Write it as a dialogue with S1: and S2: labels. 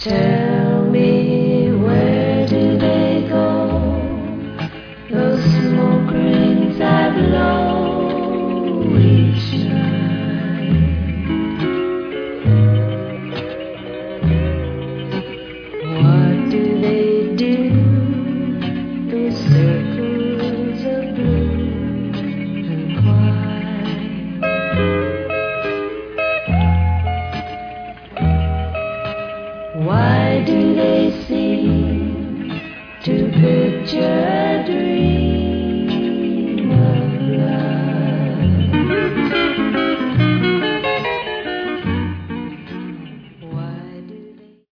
S1: Tell me, where do they go? Those smoke rings I've lost.